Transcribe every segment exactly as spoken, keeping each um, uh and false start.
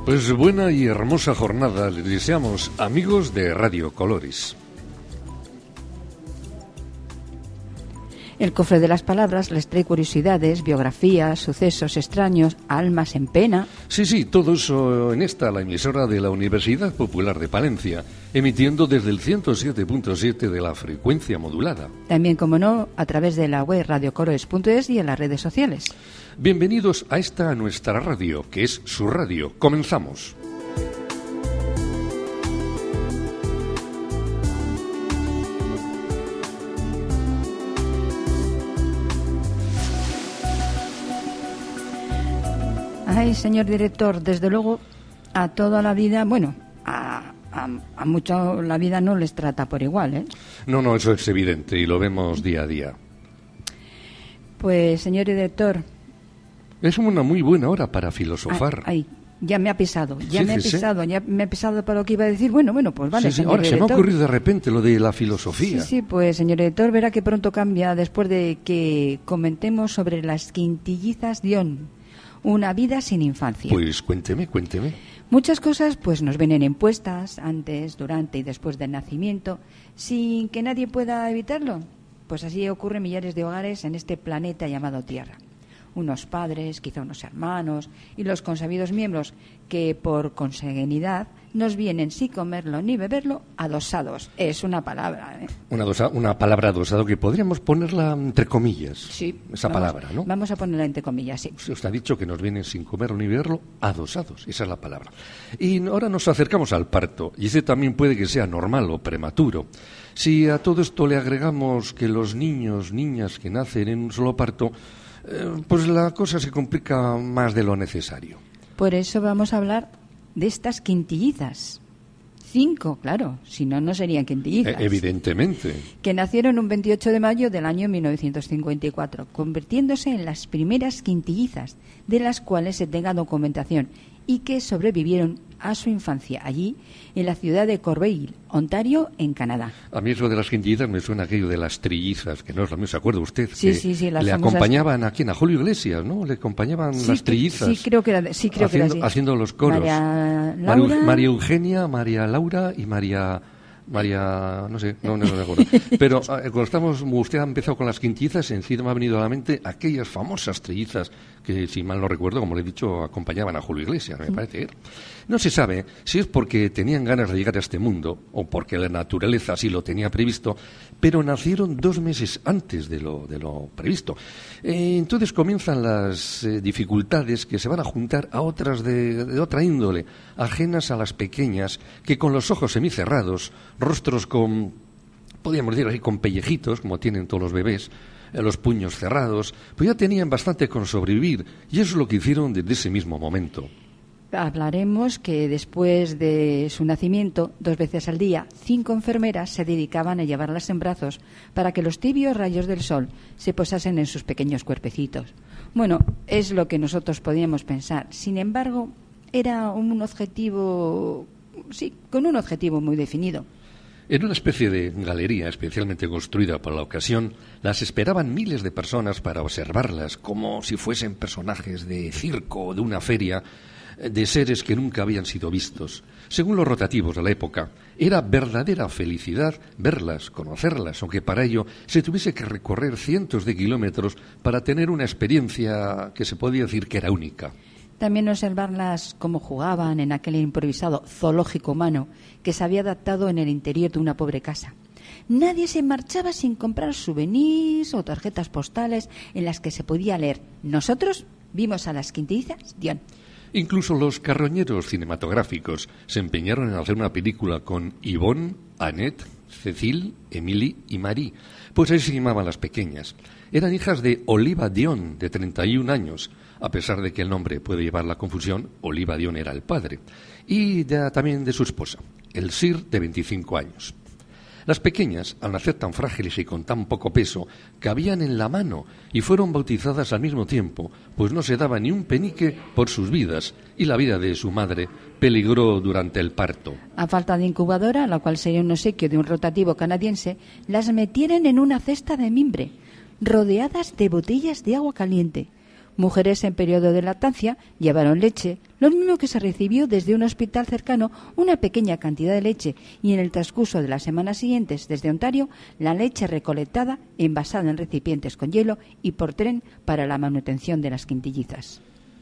Pues buena y hermosa jornada les deseamos, amigos de Radio Colores. El cofre de las palabras les trae curiosidades, biografías, sucesos extraños, almas en pena. Sí, sí, todo eso en esta, la emisora de la Universidad Popular de Palencia, emitiendo desde el ciento siete punto siete de la frecuencia modulada. También, como no, a través de la web radio colores punto es y en las redes sociales. Bienvenidos a esta nuestra radio, que es su radio. Comenzamos. Ay, señor director, desde luego a toda la vida, bueno, a, a, a mucho la vida no les trata por igual, ¿eh? No, no, eso es evidente y lo vemos día a día. Pues, señor director... Es una muy buena hora para filosofar. Ay, ay ya me ha pisado, ya sí, me ha sí, pisado, sí. ya me ha pisado para lo que iba a decir. Bueno, bueno, pues vale, sí, sí. señor Ahora director. se me ha ocurrido de repente lo de la filosofía. Sí, sí, pues, señor director, verá que pronto cambia después de que comentemos sobre las quintillizas Dion. Una vida sin infancia. Pues cuénteme, cuénteme. Muchas cosas pues nos vienen impuestas antes, durante y después del nacimiento, sin que nadie pueda evitarlo. Pues así ocurre en millares de hogares en este planeta llamado Tierra. Unos padres, quizá unos hermanos y los consabidos miembros que por consanguinidad nos vienen sin comerlo ni beberlo adosados. Es una palabra, ¿eh? Una, dosa, una palabra adosado que podríamos ponerla entre comillas. Sí. Esa vamos, palabra, ¿no? Vamos a ponerla entre comillas, sí. Se os ha dicho que nos vienen sin comerlo ni beberlo adosados. Esa es la palabra. Y ahora nos acercamos al parto. Y ese también puede que sea normal o prematuro. Si a todo esto le agregamos que los niños, niñas que nacen en un solo parto, eh, pues la cosa se complica más de lo necesario. Por eso vamos a hablar de estas quintillizas. Cinco, claro, si no, no serían quintillizas. Eh, evidentemente. Que nacieron un veintiocho de mayo del año mil novecientos cincuenta y cuatro, convirtiéndose en las primeras quintillizas de las cuales se tenga documentación y que sobrevivieron a su infancia allí, en la ciudad de Corbeil, Ontario, en Canadá. A mí eso de las quintillizas me suena aquello de las trillizas, que no es lo mismo, ¿se acuerda usted? Sí, que sí, sí. Las le famosas... acompañaban a quién, a Julio Iglesias, ¿no? Le acompañaban sí, las trillizas. Sí, creo que era, sí, creo haciendo, que era así. haciendo los coros. María Laura... María, María Eugenia, María Laura y María... María, no sé, no, no me acuerdo. Pero eh, cuando estamos, usted ha empezado con las quintillizas, encima me ha venido a la mente aquellas famosas trillizas que, si mal no recuerdo, como le he dicho, acompañaban a Julio Iglesias, me parece. No se sabe si es porque tenían ganas de llegar a este mundo o porque la naturaleza así lo tenía previsto, pero nacieron dos meses antes de lo, de lo previsto. Eh, entonces comienzan las eh, dificultades que se van a juntar a otras de, de otra índole, ajenas a las pequeñas, que con los ojos semicerrados, rostros con, podríamos decir así, con pellejitos, como tienen todos los bebés, eh, los puños cerrados, pues ya tenían bastante con sobrevivir, y eso es lo que hicieron desde ese mismo momento. Hablaremos que después de su nacimiento, dos veces al día, cinco enfermeras se dedicaban a llevarlas en brazos para que los tibios rayos del sol se posasen en sus pequeños cuerpecitos. Bueno, es lo que nosotros podíamos pensar. Sin embargo, era un objetivo, sí, con un objetivo muy definido. En una especie de galería especialmente construida para la ocasión, las esperaban miles de personas para observarlas, como si fuesen personajes de circo o de una feria, de seres que nunca habían sido vistos. Según los rotativos de la época, era verdadera felicidad verlas, conocerlas, aunque para ello se tuviese que recorrer cientos de kilómetros para tener una experiencia que se podía decir que era única. También observarlas cómo jugaban en aquel improvisado zoológico humano que se había adaptado en el interior de una pobre casa. Nadie se marchaba sin comprar souvenirs o tarjetas postales en las que se podía leer: nosotros vimos a las quintillizas Dion. Incluso los carroñeros cinematográficos se empeñaron en hacer una película con Yvonne, Annette, Cecile, Emily y Marie, pues ahí se llamaban las pequeñas. Eran hijas de Oliva Dion, de treinta y un años, a pesar de que el nombre puede llevar la confusión. Oliva Dion era el padre, y de, también de su esposa, el Sir, de veinticinco años. Las pequeñas, al nacer tan frágiles y con tan poco peso, cabían en la mano y fueron bautizadas al mismo tiempo, pues no se daba ni un penique por sus vidas, y la vida de su madre peligró durante el parto. A falta de incubadora, la cual sería un obsequio de un rotativo canadiense, las metieron en una cesta de mimbre, rodeadas de botellas de agua caliente, Mujeres en periodo de lactancia llevaron leche, lo mismo que se recibió desde un hospital cercano una pequeña cantidad de leche y en el transcurso de las semanas siguientes desde Ontario la leche recolectada envasada en recipientes con hielo y por tren para la manutención de las quintillizas.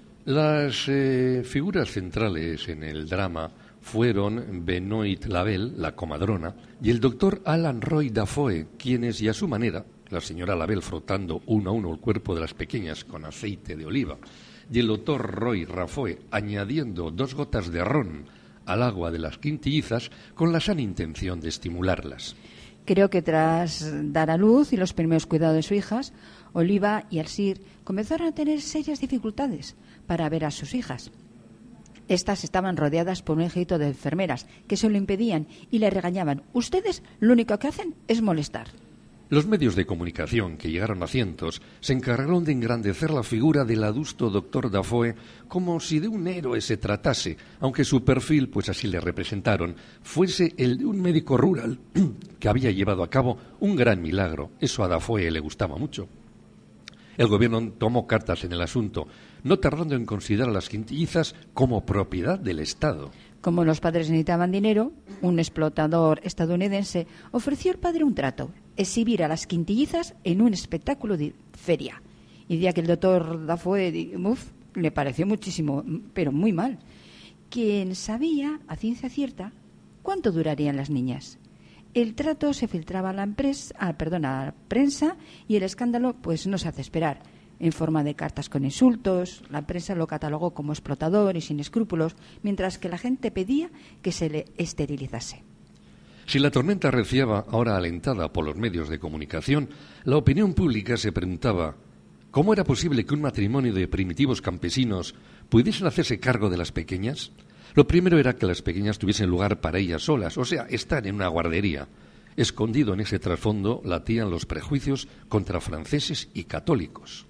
Las eh, figuras centrales en el drama fueron Benoit Lavel, la comadrona, y el doctor Alan Roy Dafoe, quienes, y a su manera, la señora Lavel frotando uno a uno el cuerpo de las pequeñas con aceite de oliva, y el doctor Roy Dafoe añadiendo dos gotas de ron al agua de las quintillizas con la sana intención de estimularlas. Creo que tras dar a luz y los primeros cuidados de sus hijas, Oliva y Alsir comenzaron a tener serias dificultades para ver a sus hijas. Estas estaban rodeadas por un ejército de enfermeras que se lo impedían y le regañaban. Ustedes lo único que hacen es molestar. Los medios de comunicación, que llegaron a cientos, se encargaron de engrandecer la figura del adusto doctor Dafoe como si de un héroe se tratase, aunque su perfil, pues así le representaron, fuese el de un médico rural que había llevado a cabo un gran milagro. Eso a Dafoe le gustaba mucho. El gobierno tomó cartas en el asunto, no tardando en considerar las quintillizas como propiedad del Estado. Como los padres necesitaban dinero, un explotador estadounidense ofreció al padre un trato, exhibir a las quintillizas en un espectáculo de feria. Y decía que el doctor Dafoe, uf, le pareció muchísimo, pero muy mal. Quien sabía, a ciencia cierta, cuánto durarían las niñas. El trato se filtraba a la, empresa, ah, perdón, a la prensa y el escándalo pues no se hace esperar. En forma de cartas con insultos, la prensa lo catalogó como explotador y sin escrúpulos, mientras que la gente pedía que se le esterilizase. Si la tormenta arreciaba, ahora alentada por los medios de comunicación, la opinión pública se preguntaba ¿cómo era posible que un matrimonio de primitivos campesinos pudiesen hacerse cargo de las pequeñas? Lo primero era que las pequeñas tuviesen lugar para ellas solas, o sea, estar en una guardería. Escondido en ese trasfondo latían los prejuicios contra franceses y católicos.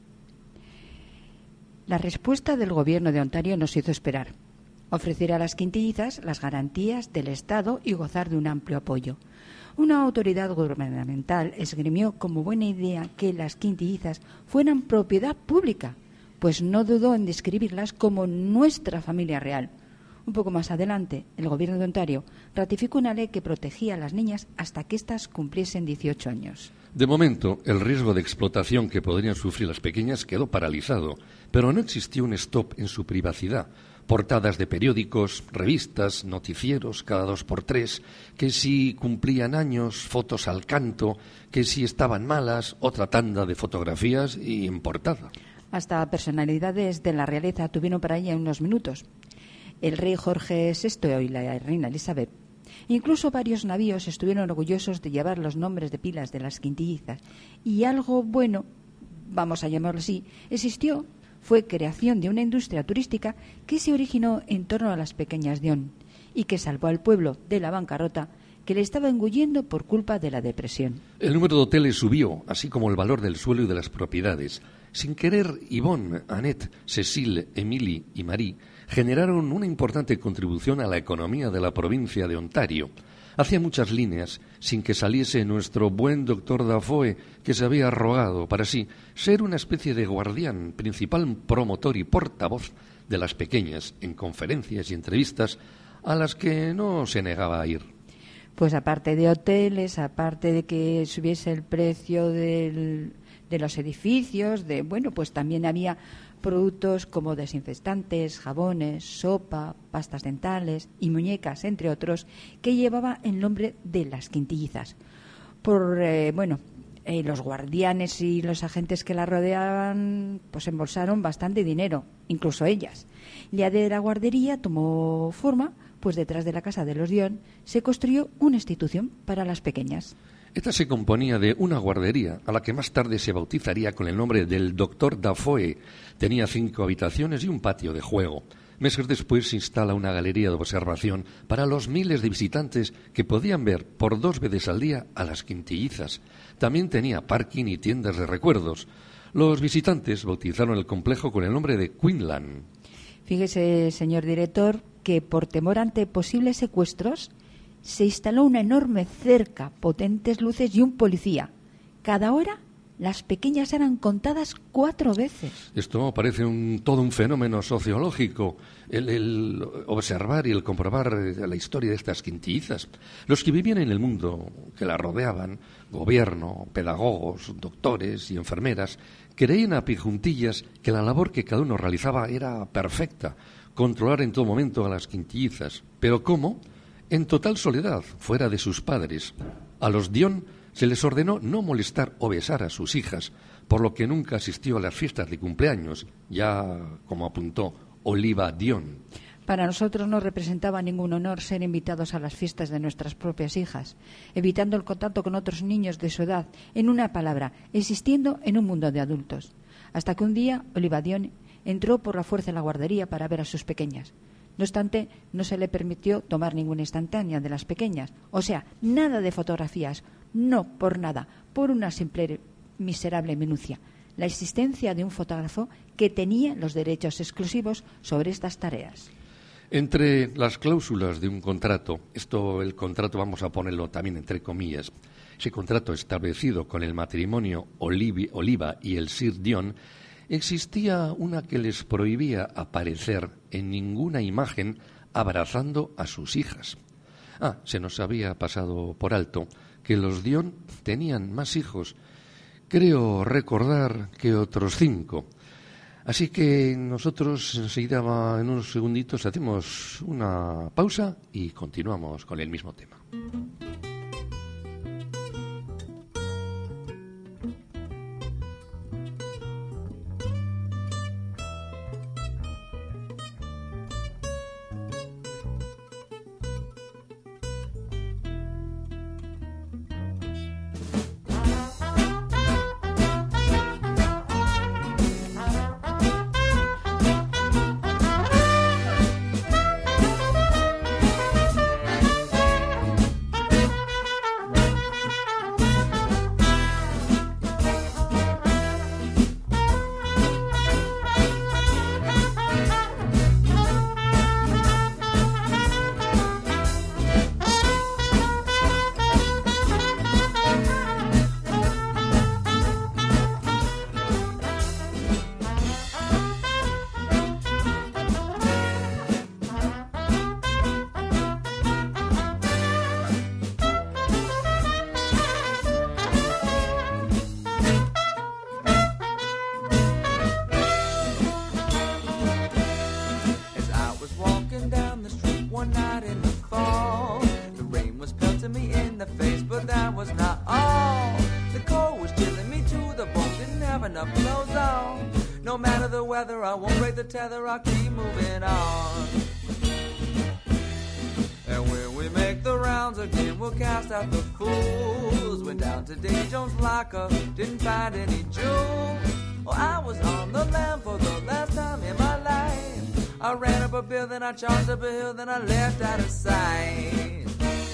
La respuesta del gobierno de Ontario nos hizo esperar. Ofrecer a las quintillizas las garantías del Estado y gozar de un amplio apoyo. Una autoridad gubernamental esgrimió como buena idea que las quintillizas fueran propiedad pública, pues no dudó en describirlas como nuestra familia real. Un poco más adelante, el gobierno de Ontario ratificó una ley que protegía a las niñas hasta que éstas cumpliesen dieciocho años. De momento, el riesgo de explotación que podrían sufrir las pequeñas quedó paralizado, pero no existió un stop en su privacidad. Portadas de periódicos, revistas, noticieros cada dos por tres, que si cumplían años, fotos al canto, que si estaban malas, otra tanda de fotografías y en portada. Hasta personalidades de la realeza tuvieron para ella unos minutos. El rey Jorge sexto y la reina Elizabeth. Incluso varios navíos estuvieron orgullosos de llevar los nombres de pilas de las quintillizas. Y algo bueno, vamos a llamarlo así, existió, fue creación de una industria turística que se originó en torno a las pequeñas Dion y que salvó al pueblo de la bancarrota que le estaba engullendo por culpa de la depresión. El número de hoteles subió, así como el valor del suelo y de las propiedades. Sin querer, Yvonne, Annette, Cécile, Émilie y Marie generaron una importante contribución a la economía de la provincia de Ontario. Hacía muchas líneas sin que saliese nuestro buen doctor Dafoe, que se había arrogado para sí ser una especie de guardián, principal promotor y portavoz de las pequeñas en conferencias y entrevistas a las que no se negaba a ir. Pues aparte de hoteles, aparte de que subiese el precio del, de los edificios, de bueno, pues también había productos como desinfectantes, jabones, sopa, pastas dentales y muñecas, entre otros, que llevaba el nombre de las quintillizas. Por, eh, bueno, eh, los guardianes y los agentes que la rodeaban, pues embolsaron bastante dinero, incluso ellas. La de la guardería tomó forma, pues detrás de la casa de los Dion se construyó una institución para las pequeñas. Esta se componía de una guardería, a la que más tarde se bautizaría con el nombre del doctor Dafoe. Tenía cinco habitaciones y un patio de juego. Meses después se instala una galería de observación para los miles de visitantes que podían ver por dos veces al día a las quintillizas. También tenía parking y tiendas de recuerdos. Los visitantes bautizaron el complejo con el nombre de Queenland. Fíjese, señor director, que por temor ante posibles secuestros se instaló una enorme cerca, potentes luces y un policía, cada hora Las pequeñas eran contadas cuatro veces. Esto parece un, todo un fenómeno sociológico, el, el observar y el comprobar la historia de estas quintillizas. Los que vivían en el mundo que las rodeaban, gobierno, pedagogos, doctores y enfermeras, creían a pie juntillas que la labor que cada uno realizaba era perfecta, controlar en todo momento a las quintillizas. ¿Pero cómo? En total soledad, fuera de sus padres. A los Dion se les ordenó no molestar o besar a sus hijas, por lo que nunca asistió a las fiestas de cumpleaños, ya como apuntó Oliva Dion. Para nosotros no representaba ningún honor ser invitados a las fiestas de nuestras propias hijas, evitando el contacto con otros niños de su edad, en una palabra, existiendo en un mundo de adultos. Hasta que un día Oliva Dion entró por la fuerza en la guardería para ver a sus pequeñas. No obstante, no se le permitió tomar ninguna instantánea de las pequeñas, o sea, nada de fotografías, no por nada, por una simple miserable minucia, la existencia de un fotógrafo que tenía los derechos exclusivos sobre estas tareas. Entre las cláusulas de un contrato, esto el contrato vamos a ponerlo también entre comillas, ese contrato establecido con el matrimonio Olivi, Oliva y el Sir Dion, existía una que les prohibía aparecer en ninguna imagen abrazando a sus hijas. Ah, se nos había pasado por alto que los Dion tenían más hijos, creo recordar que otros cinco. Así que nosotros enseguida, en unos segunditos, hacemos una pausa y continuamos con el mismo tema. I won't break the tether, I'll keep moving on. And when we make the rounds again, we'll cast out the fools. Went down to Davy Jones' locker, didn't find any jewels. Oh, I was on the lam for the last time in my life. I ran up a bill, then I charged up a hill, then I left out of sight.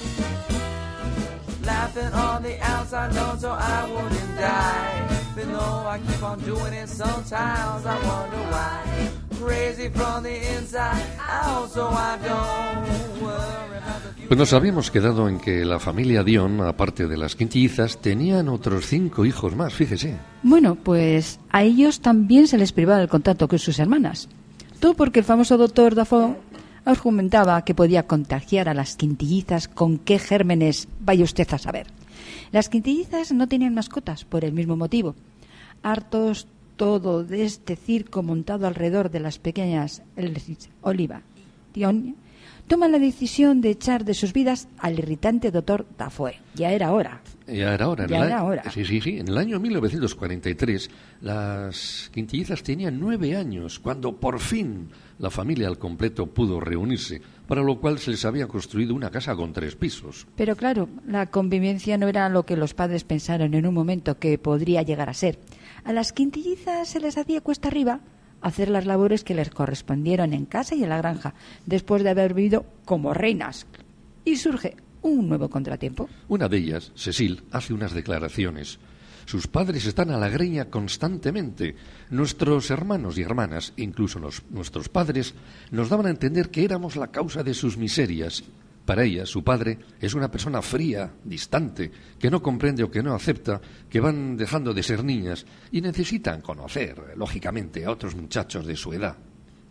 Laughing on the outside, no, so I wouldn't die. Even though I keep on doing it, sometimes I wonder why. Crazy from the inside out, so I don't worry about the future. Pues nos habíamos quedado en que la familia Dion, aparte de las quintillizas, tenían otros cinco hijos más, fíjese. Bueno, pues a ellos también se les privaba el contacto con sus hermanas. Todo porque el famoso doctor Dafoe argumentaba que podía contagiar a las quintillizas con qué gérmenes, vaya usted a saber. Las quintillizas no tenían mascotas por el mismo motivo. Hartos todo de este circo montado alrededor de las pequeñas Oliva Dion, toman la decisión de echar de sus vidas al irritante doctor Dafoe. Ya era hora. Ya era hora. Ya era hora. Sí, sí, sí. En el año mil novecientos cuarenta y tres, las quintillizas tenían nueve años, cuando por fin la familia al completo pudo reunirse, para lo cual se les había construido una casa con tres pisos. Pero claro, la convivencia no era lo que los padres pensaron en un momento que podría llegar a ser. A las quintillizas se les hacía cuesta arriba hacer las labores que les correspondieron en casa y en la granja, después de haber vivido como reinas. Y surge un nuevo contratiempo. Una de ellas, Cecil, hace unas declaraciones. Sus padres están a la greña constantemente. Nuestros hermanos y hermanas, incluso los, nuestros padres, nos daban a entender que éramos la causa de sus miserias. Para ella, su padre es una persona fría, distante, que no comprende o que no acepta que van dejando de ser niñas y necesitan conocer, lógicamente, a otros muchachos de su edad.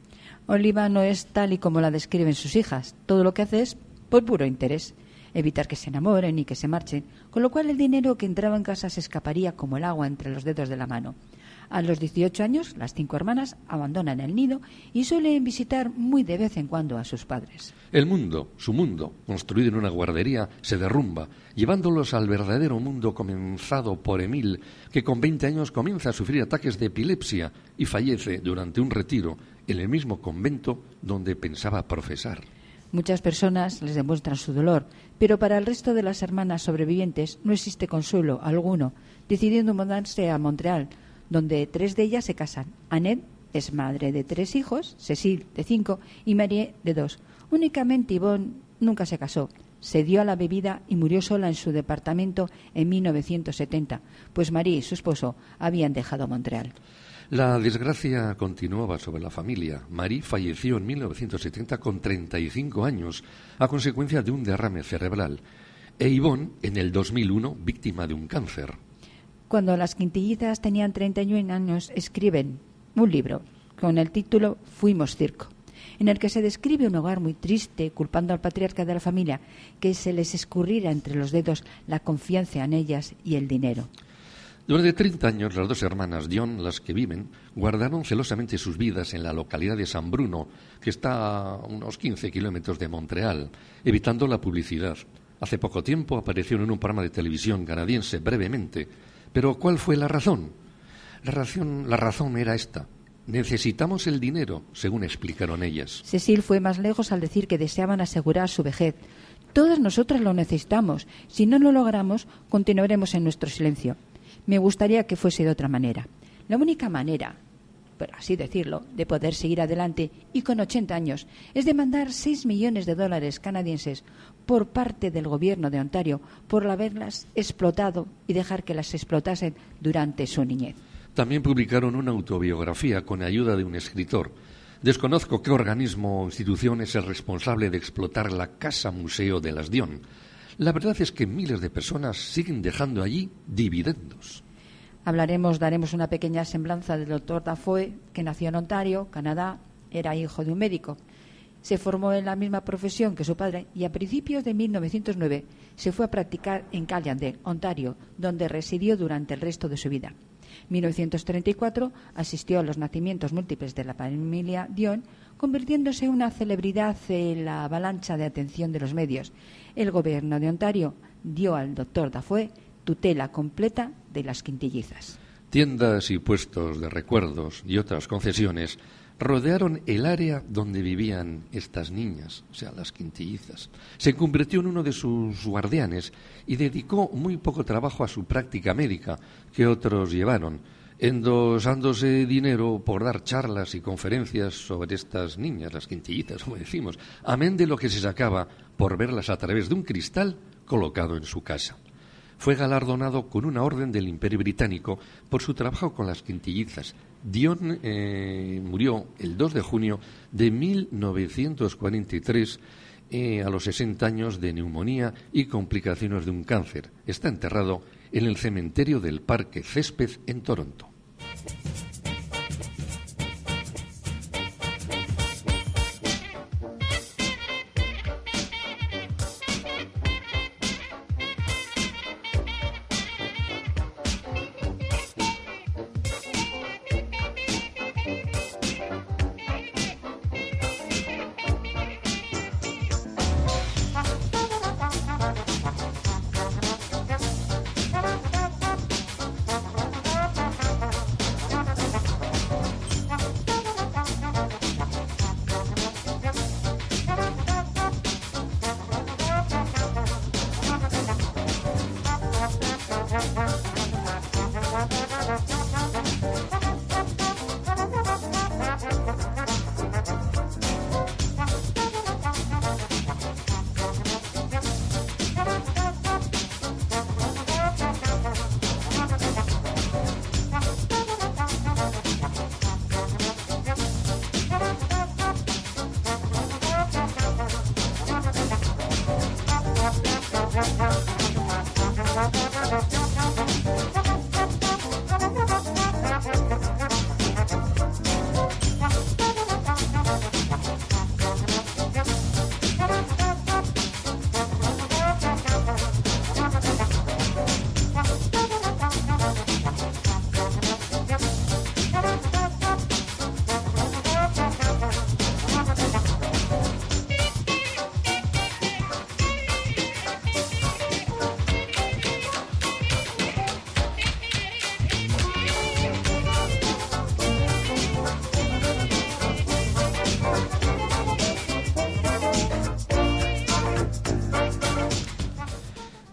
Oliva no es tal y como la describen sus hijas. Todo lo que hace es por puro interés. Evitar que se enamoren y que se marchen, con lo cual el dinero que entraba en casa se escaparía como el agua entre los dedos de la mano. A los dieciocho años, las cinco hermanas abandonan el nido y suelen visitar muy de vez en cuando a sus padres. El mundo, su mundo, construido en una guardería, se derrumba, llevándolos al verdadero mundo comenzado por Emil, que con veinte años comienza a sufrir ataques de epilepsia y fallece durante un retiro en el mismo convento donde pensaba profesar. Muchas personas les demuestran su dolor, pero para el resto de las hermanas sobrevivientes no existe consuelo alguno, decidiendo mudarse a Montreal, donde tres de ellas se casan. Annette es madre de tres hijos, Cecile de cinco y Marie de dos. Únicamente Yvonne nunca se casó. Se dio a la bebida y murió sola en su departamento en mil novecientos setenta, pues Marie y su esposo habían dejado Montreal. La desgracia continuaba sobre la familia. Marie falleció en mil novecientos setenta con treinta y cinco años a consecuencia de un derrame cerebral e Yvonne en el dos mil uno víctima de un cáncer. Cuando las quintillizas tenían treinta y uno años, escriben un libro con el título Fuimos circo, en el que se describe un hogar muy triste, culpando al patriarca de la familia que se les escurriera entre los dedos la confianza en ellas y el dinero. Durante treinta años, las dos hermanas Dion, las que viven, guardaron celosamente sus vidas en la localidad de San Bruno, que está a unos quince kilómetros de Montreal, evitando la publicidad. Hace poco tiempo aparecieron en un programa de televisión canadiense brevemente. Pero ¿cuál fue la razón? La razón, la razón era esta. Necesitamos el dinero, según explicaron ellas. Cecile fue más lejos al decir que deseaban asegurar su vejez. Todas nosotras lo necesitamos. Si no lo logramos, continuaremos en nuestro silencio. Me gustaría que fuese de otra manera. La única manera, por así decirlo, de poder seguir adelante y con ochenta años es demandar seis millones de dólares canadienses por parte del gobierno de Ontario por haberlas explotado y dejar que las explotasen durante su niñez. También publicaron una autobiografía con ayuda de un escritor. Desconozco qué organismo o institución es el responsable de explotar la casa museo de las Dion. La verdad es que miles de personas siguen dejando allí dividendos. Hablaremos, daremos una pequeña semblanza del doctor Dafoe, que nació en Ontario, Canadá, era hijo de un médico. Se formó en la misma profesión que su padre y a principios de mil novecientos nueve se fue a practicar en Callendale, Ontario, donde residió durante el resto de su vida. En mil novecientos treinta y cuatro asistió a los nacimientos múltiples de la familia Dion, convirtiéndose en una celebridad en la avalancha de atención de los medios. El gobierno de Ontario dio al doctor Dafoe tutela completa de las quintillizas. Tiendas y puestos de recuerdos y otras concesiones rodearon el área donde vivían estas niñas, o sea, las quintillizas. Se convirtió en uno de sus guardianes y dedicó muy poco trabajo a su práctica médica que otros llevaron, endosándose dinero por dar charlas y conferencias sobre estas niñas, las quintillizas, como decimos, amén de lo que se sacaba por verlas a través de un cristal colocado en su casa. Fue galardonado con una orden del Imperio Británico por su trabajo con las quintillizas. Dion eh, murió el dos de junio de mil novecientos cuarenta y tres eh, a los sesenta años de neumonía y complicaciones de un cáncer. Está enterrado en el cementerio del Parque Césped en Toronto.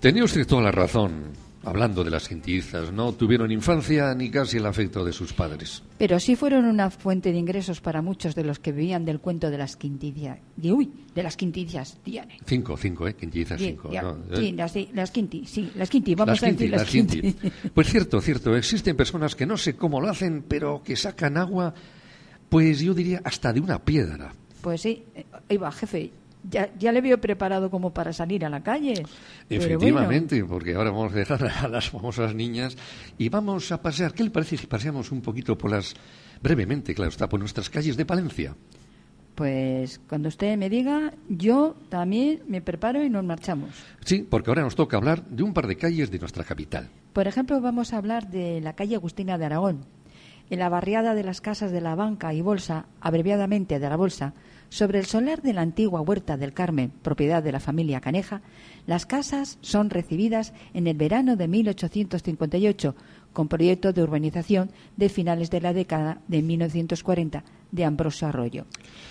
Tenía usted toda la razón. Hablando de las quintillizas, no tuvieron infancia ni casi el afecto de sus padres. Pero sí fueron una fuente de ingresos para muchos de los que vivían del cuento de las quintillizas. De, uy, de las quintillizas, Diane. Cinco, cinco, ¿eh? Quintillizas, cinco. Ya, ¿no? Sí, las, las quinti, sí, las quinti, vamos las a decir quinti, las quinti. quinti. Pues cierto, cierto, existen personas que no sé cómo lo hacen, pero que sacan agua, pues yo diría hasta de una piedra. Pues sí, ahí va, jefe. Ya, ya le veo preparado como para salir a la calle. Efectivamente, bueno. Porque ahora vamos a dejar a las famosas niñas y vamos a pasear. ¿Qué le parece si paseamos un poquito por las, brevemente, claro está, por nuestras calles de Palencia? Pues cuando usted me diga, yo también me preparo y nos marchamos. Sí, porque ahora nos toca hablar de un par de calles de nuestra capital. Por ejemplo, vamos a hablar de la calle Agustina de Aragón. En la barriada de las casas de la Banca y Bolsa, abreviadamente de la Bolsa, sobre el solar de la antigua Huerta del Carmen, propiedad de la familia Caneja, las casas son recibidas en el verano de mil ochocientos cincuenta y ocho, con proyecto de urbanización de finales de la década de mil novecientos cuarenta de Ambrosio Arroyo.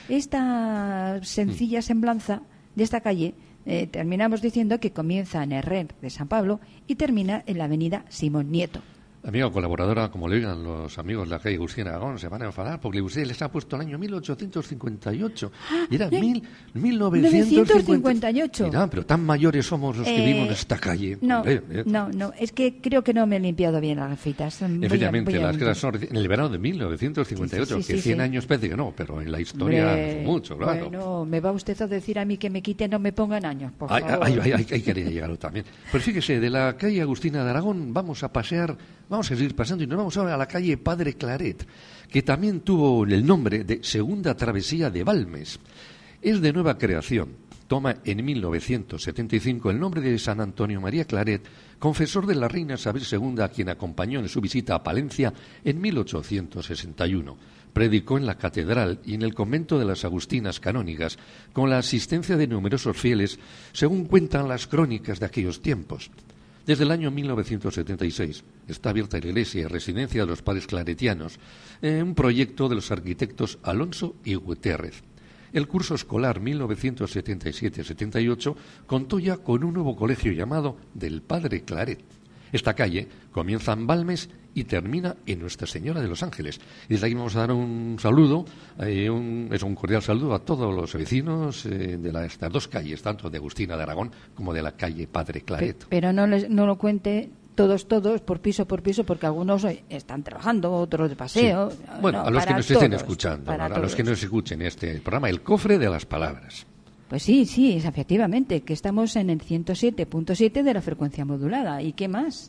Esta sencilla semblanza de esta calle eh, terminamos diciendo que comienza en Herrer de San Pablo y termina en la avenida Simón Nieto. Amiga colaboradora, como le digan los amigos de la calle Agustina de Aragón, se van a enfadar porque usted les ha puesto el año mil ochocientos cincuenta y ocho. Ah, y era ¿eh? mil, mil novecientos cincuenta y ocho. Mira, pero tan mayores somos los que Eh, vivimos en esta calle. No, Hombre, eh. no, no, es que creo que no me he limpiado bien las gafitas. Son muy- Efectivamente, muy las adultas. casas son reci- en el verano de mil novecientos cincuenta y ocho, Sí, sí, sí, que sí, cien sí. años parece que no, pero en la historia Hombre, es mucho, claro. Bueno, me va usted a decir a mí que me quite, no me pongan años, por Ay, favor. ay, ay, ay, ay, quería llegarlo también. Pues fíjese, de la calle Agustina de Aragón vamos a pasear, vamos a seguir pasando y nos vamos ahora a la calle Padre Claret, que también tuvo el nombre de Segunda Travesía de Balmes. Es de nueva creación. Toma en mil novecientos setenta y cinco el nombre de San Antonio María Claret, confesor de la reina Isabel segunda, a quien acompañó en su visita a Palencia en mil ochocientos sesenta y uno. Predicó en la catedral y en el convento de las Agustinas Canónigas, con la asistencia de numerosos fieles, según cuentan las crónicas de aquellos tiempos. Desde el año mil novecientos setenta y seis está abierta la iglesia y residencia de los padres claretianos, eh, un proyecto de los arquitectos Alonso y Gutiérrez. El curso escolar mil novecientos setenta y siete setenta y ocho contó ya con un nuevo colegio llamado del Padre Claret. Esta calle comienza en Balmes y termina en Nuestra Señora de los Ángeles. Y desde aquí vamos a dar un saludo, eh, un, es un cordial saludo a todos los vecinos eh, de la, estas dos calles, tanto de Agustina de Aragón como de la calle Padre Claret. Pe- Pero no, les, no lo cuente todos, todos, por piso, por piso, porque algunos hoy están trabajando, otros de paseo. Sí. Bueno, No, a los que para nos estén todos, escuchando, para a los todos. que nos escuchen este programa, el cofre de las palabras. Pues sí, sí, es efectivamente, que estamos en el ciento siete punto siete de la frecuencia modulada. ¿Y qué más?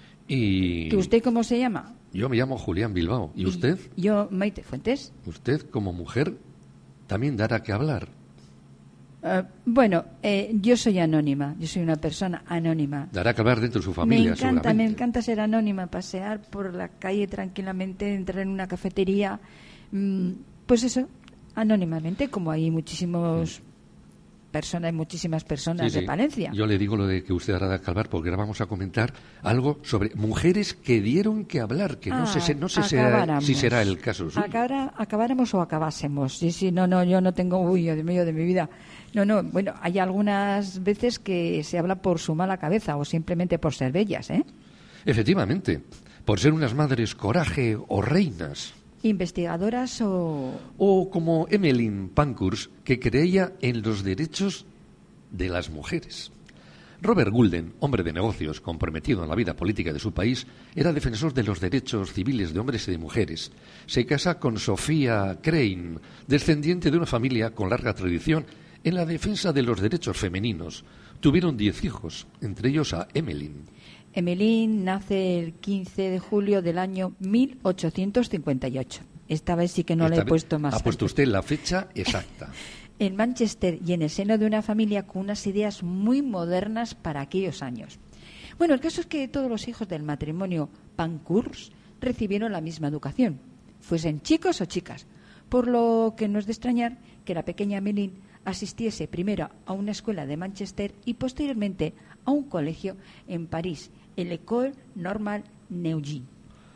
Y ¿Que usted cómo se llama? yo me llamo Julián Bilbao. ¿Y usted? Yo, Maite Fuentes. Usted, como mujer, también dará que hablar. Eh, bueno, eh, yo soy anónima, yo soy una persona anónima. Dará que hablar dentro de su Me familia, encanta, seguramente. me encanta ser anónima, pasear por la calle tranquilamente, entrar en una cafetería, mm, pues eso, anónimamente, como hay muchísimos personas, muchísimas personas Sí, sí. de Palencia. Yo le digo lo de que usted hará que hablar porque ahora vamos a comentar algo sobre mujeres que dieron que hablar, que no Ah, sé, no sé será- acabáramos. si será el caso suyo. Acabara- acabáramos o acabásemos. Sí, sí, no, no, yo no tengo, uy, Dios mío, de mi vida. No, no, bueno, hay algunas veces que se habla por su mala cabeza o simplemente por ser bellas, ¿eh? Efectivamente, por ser unas madres coraje o reinas. Investigadoras o... O como Emmeline Pankhurst, que creía en los derechos de las mujeres. Robert Goulden, hombre de negocios comprometido en la vida política de su país, era defensor de los derechos civiles de hombres y de mujeres. Se casa con Sofía Crane, descendiente de una familia con larga tradición en la defensa de los derechos femeninos. Tuvieron diez hijos, entre ellos a Emmeline. Emmeline nace el quince de julio del año mil ochocientos cincuenta y ocho. Esta vez sí que no Esta le he vez puesto más. Ha puesto antes. usted la fecha exacta. En Manchester y en el seno de una familia con unas ideas muy modernas para aquellos años. Bueno, el caso es que todos los hijos del matrimonio Pankhurst recibieron la misma educación, fuesen chicos o chicas, por lo que no es de extrañar que la pequeña Emmeline asistiese primero a una escuela de Manchester y posteriormente a un colegio en París, el École Normale Neuilly.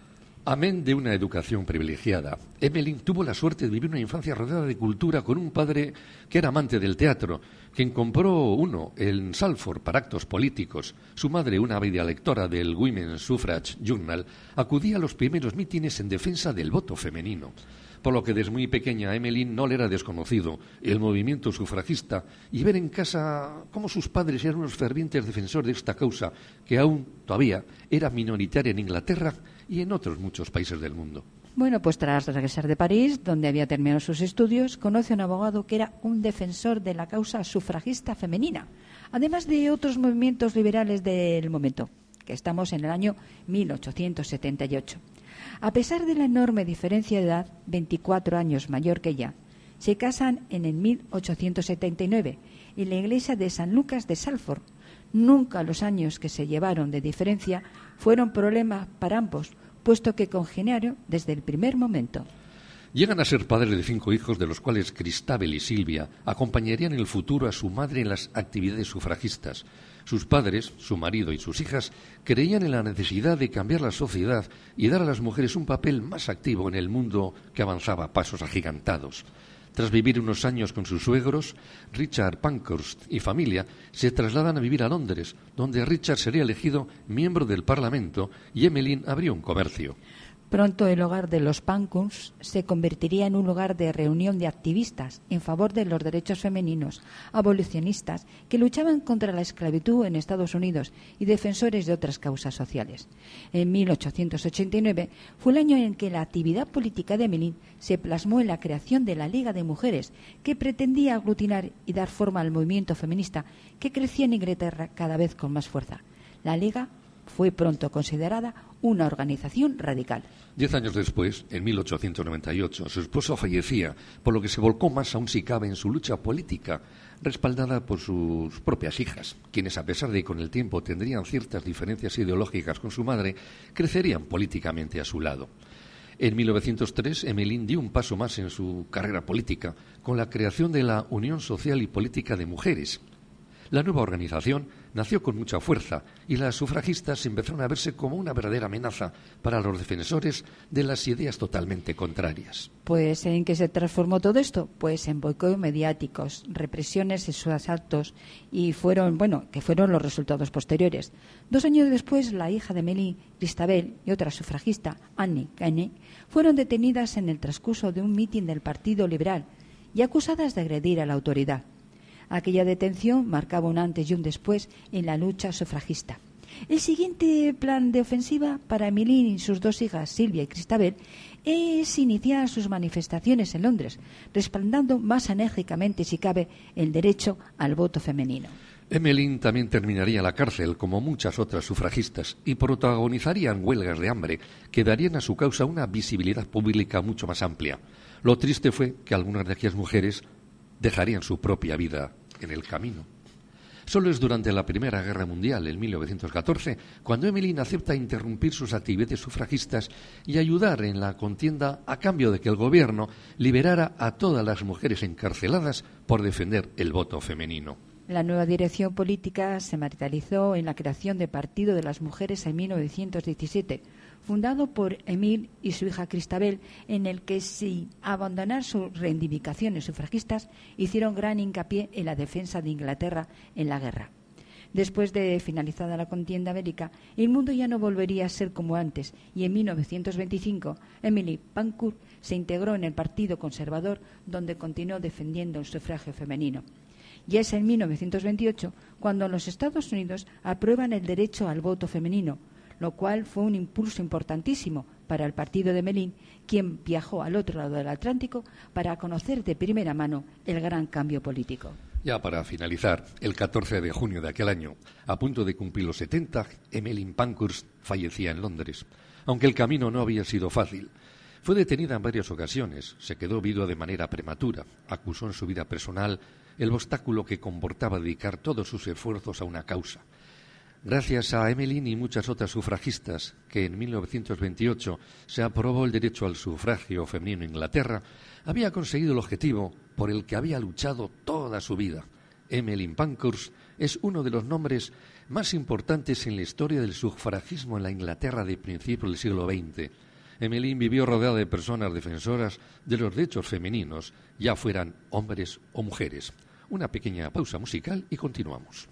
Amén de una educación privilegiada, Emmeline tuvo la suerte de vivir una infancia rodeada de cultura con un padre que era amante del teatro, quien compró uno en Salford para actos políticos. Su madre, una ávida lectora del Women's Suffrage Journal, acudía a los primeros mítines en defensa del voto femenino, por lo que desde muy pequeña a Emmeline no le era desconocido el movimiento sufragista y ver en casa cómo sus padres eran unos fervientes defensores de esta causa que aún todavía era minoritaria en Inglaterra y en otros muchos países del mundo. Bueno, pues tras regresar de París, donde había terminado sus estudios, conoce a un abogado que era un defensor de la causa sufragista femenina, además de otros movimientos liberales del momento, que estamos en el año mil ochocientos setenta y ocho. A pesar de la enorme diferencia de edad, veinticuatro años mayor que ella, se casan en el mil ochocientos setenta y nueve en la iglesia de San Lucas de Salford. Nunca los años que se llevaron de diferencia fueron problema para ambos, puesto que congeniaron desde el primer momento. Llegan a ser padres de cinco hijos, de los cuales Cristabel y Silvia acompañarían en el futuro a su madre en las actividades sufragistas. Sus padres, su marido y sus hijas creían en la necesidad de cambiar la sociedad y dar a las mujeres un papel más activo en el mundo que avanzaba a pasos agigantados. Tras vivir unos años con sus suegros, Richard Pankhurst y familia se trasladan a vivir a Londres, donde Richard sería elegido miembro del Parlamento y Emmeline abrió un comercio. Pronto el hogar de los Pankhurst se convertiría en un lugar de reunión de activistas en favor de los derechos femeninos, abolicionistas que luchaban contra la esclavitud en Estados Unidos y defensores de otras causas sociales. En mil ochocientos ochenta y nueve fue el año en que la actividad política de Emmeline se plasmó en la creación de la Liga de Mujeres, que pretendía aglutinar y dar forma al movimiento feminista que crecía en Inglaterra cada vez con más fuerza. La Liga fue pronto considerada una organización radical. Diez años después, en mil ochocientos noventa y ocho, su esposo fallecía, por lo que se volcó más aún si cabe en su lucha política, respaldada por sus propias hijas, quienes, a pesar de que con el tiempo tendrían ciertas diferencias ideológicas con su madre, crecerían políticamente a su lado. En mil novecientos tres, Emmeline dio un paso más en su carrera política, con la creación de la Unión Social y Política de Mujeres. La nueva organización nació con mucha fuerza y las sufragistas empezaron a verse como una verdadera amenaza para los defensores de las ideas totalmente contrarias. Pues ¿en qué se transformó todo esto? Pues en boicots mediáticos, represiones y sus asaltos, y fueron, bueno, que fueron los resultados posteriores. Dos años después, la hija de Emmeline, Cristabel, y otra sufragista, Annie Kenney, fueron detenidas en el transcurso de un mitin del Partido Liberal y acusadas de agredir a la autoridad. Aquella detención marcaba un antes y un después en la lucha sufragista. El siguiente plan de ofensiva para Emmeline y sus dos hijas, Silvia y Cristabel, es iniciar sus manifestaciones en Londres, respaldando más enérgicamente, si cabe, el derecho al voto femenino. Emmeline también terminaría en la cárcel, como muchas otras sufragistas, y protagonizarían huelgas de hambre que darían a su causa una visibilidad pública mucho más amplia. Lo triste fue que algunas de aquellas mujeres dejarían su propia vida en el camino. Solo es durante la Primera Guerra Mundial, en mil novecientos catorce, cuando Emmeline acepta interrumpir sus actividades sufragistas y ayudar en la contienda a cambio de que el gobierno liberara a todas las mujeres encarceladas por defender el voto femenino. La nueva dirección política se materializó en la creación del Partido de las Mujeres en mil novecientos diecisiete, fundado por Emmeline y su hija Cristabel, en el que, sin abandonar sus reivindicaciones sufragistas, hicieron gran hincapié en la defensa de Inglaterra en la guerra. Después de finalizada la contienda bélica, el mundo ya no volvería a ser como antes, y en mil novecientos veinticinco, Emmeline Pankhurst se integró en el Partido Conservador, donde continuó defendiendo el sufragio femenino. Y es en mil novecientos veintiocho cuando los Estados Unidos aprueban el derecho al voto femenino, lo cual fue un impulso importantísimo para el partido de Emmeline, quien viajó al otro lado del Atlántico para conocer de primera mano el gran cambio político. Ya para finalizar, el catorce de junio de aquel año, a punto de cumplir los setenta, Emmeline Pankhurst fallecía en Londres. Aunque el camino no había sido fácil, fue detenida en varias ocasiones, se quedó viuda de manera prematura, acusó en su vida personal el obstáculo que comportaba dedicar todos sus esfuerzos a una causa. Gracias a Emmeline y muchas otras sufragistas, que en mil novecientos veintiocho se aprobó el derecho al sufragio femenino en Inglaterra, había conseguido el objetivo por el que había luchado toda su vida. Emmeline Pankhurst es uno de los nombres más importantes en la historia del sufragismo en la Inglaterra de principios del siglo veinte. Emmeline vivió rodeada de personas defensoras de los derechos femeninos, ya fueran hombres o mujeres. Una pequeña pausa musical y continuamos.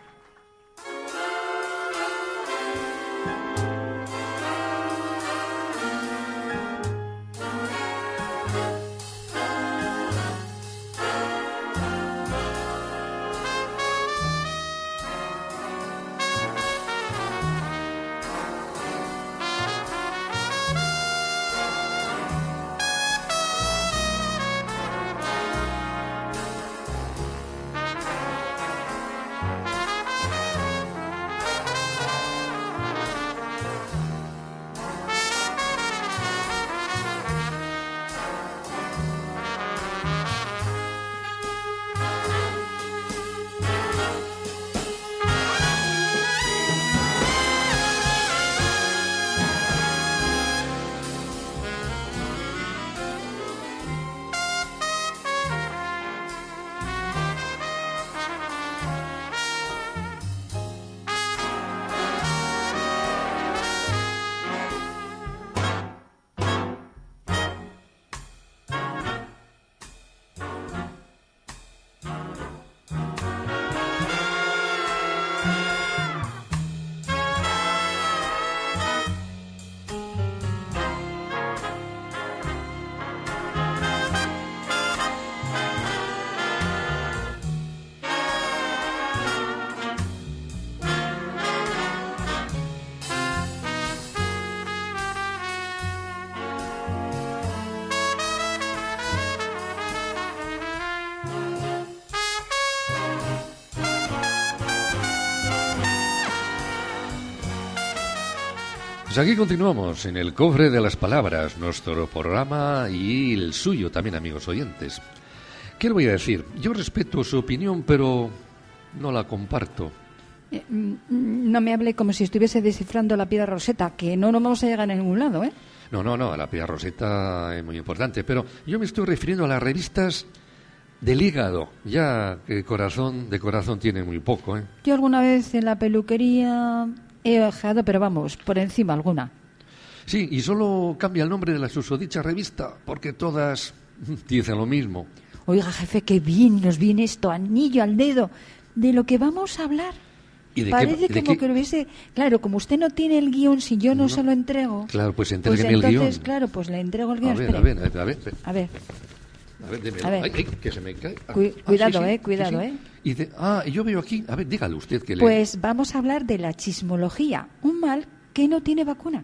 Pues aquí continuamos en el cofre de las palabras, nuestro programa y el suyo también, amigos oyentes. ¿Qué le voy a decir? Yo respeto su opinión, pero no la comparto. Eh, no me hable como si estuviese descifrando la piedra Rosetta, que no nos vamos a llegar a ningún lado, ¿eh? No, no, no, la piedra Rosetta es muy importante, pero yo me estoy refiriendo a las revistas del hígado, ya que corazón de corazón tiene muy poco, ¿eh? Yo alguna vez en la peluquería he ojeado, pero vamos, por encima alguna. Sí, y solo cambia el nombre de la susodicha revista, porque todas dicen lo mismo. Oiga, jefe, qué bien nos viene esto, anillo al dedo, de lo que vamos a hablar. ¿Y de Parece qué, de como qué? que lo hubiese... Claro, como usted no tiene el guión, si yo no, no. se lo entrego... Claro, pues pues entrégueme el entonces, guión. claro, pues le entrego el guión. A ver, Espere. a ver, a ver, a ver. A ver. A ver, démelo. A ver. Ay, ay, que se me cae. Ah, Cu- ah, cuidado, sí, sí, eh, cuidado, sí, sí. eh. Y de, ah, yo veo aquí, a ver, dígale usted que le... Pues vamos a hablar de la chismología, un mal que no tiene vacuna.